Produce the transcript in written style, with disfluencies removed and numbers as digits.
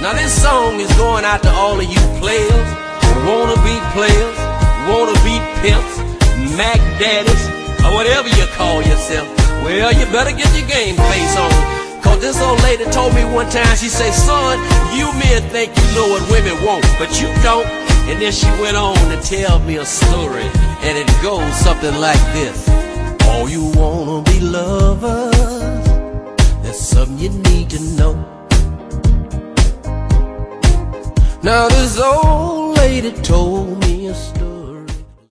Now this song is going out to all of you players, wanna be pimps, Mac daddies, or whatever you call yourself. Well, you better get your game face on. Cause this old lady told me one time, she said, son, you men think you know what women want, but you don't. And then she went on to tell me a story, and it goes something like this. All you wanna be lovers, that's something you need to know. Now this old lady told me